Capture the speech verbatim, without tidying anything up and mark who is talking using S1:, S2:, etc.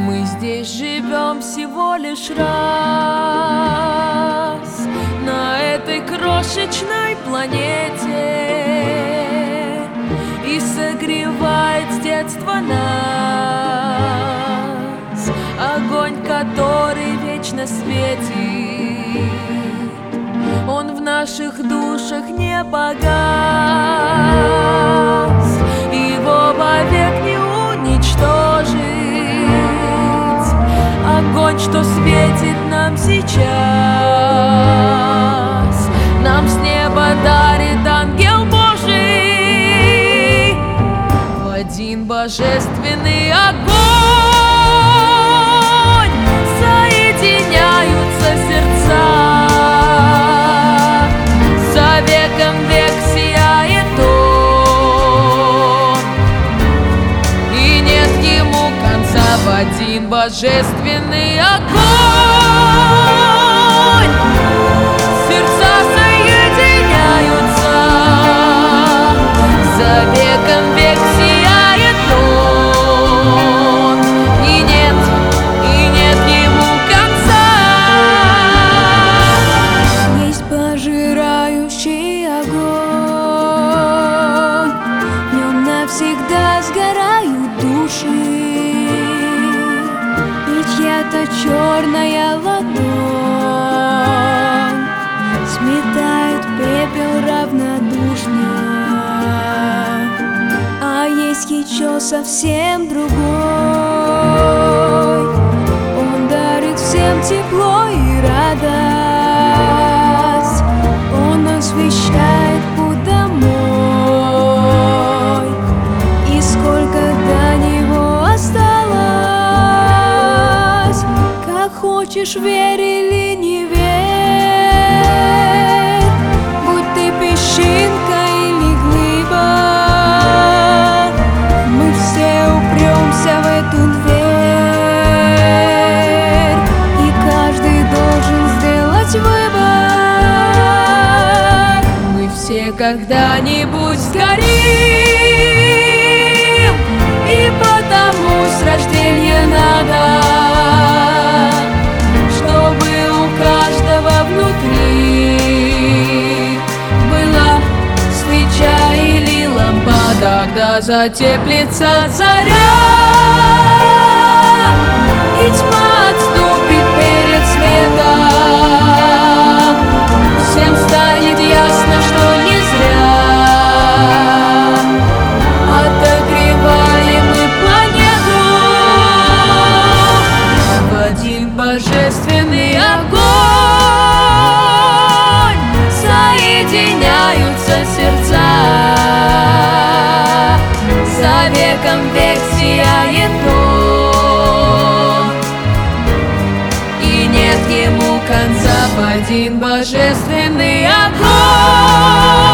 S1: Мы здесь живем всего лишь раз на этой крошечной планете, и согревает с детства нас огонь, который вечно светит. Он в наших душах не погас, его вовек не уничтожить. Огонь, что светит нам сейчас, нам с неба дарит ангел Божий. В один божественный огонь соединяются сердца. За веком век сияет он, и нет ему конца. В один божественный огонь сердца соединяются. За веком век сияет он, и нет, и нет ему конца.
S2: Есть пожирающий огонь, в нем навсегда сгорают души. Чья-то черная ладонь сметает пепел равнодушно. А есть еще совсем другой, он дарит всем тепло и радость. Он освещает путь домой, и сколько до него осталось. Хочешь, верь или не верь, будь ты песчинка или глыба, мы все упремся в эту дверь, и каждый должен сделать выбор. Мы все когда-нибудь сгорим, и потому с рождения надо, тогда затеплится заря, и тьма отступит перед светом. Всем станет ясно, что не зря отогревали мы планету. В один божественный огонь соединяются сердца. За веком век сияет он, и нет ему конца. В один божественный огонь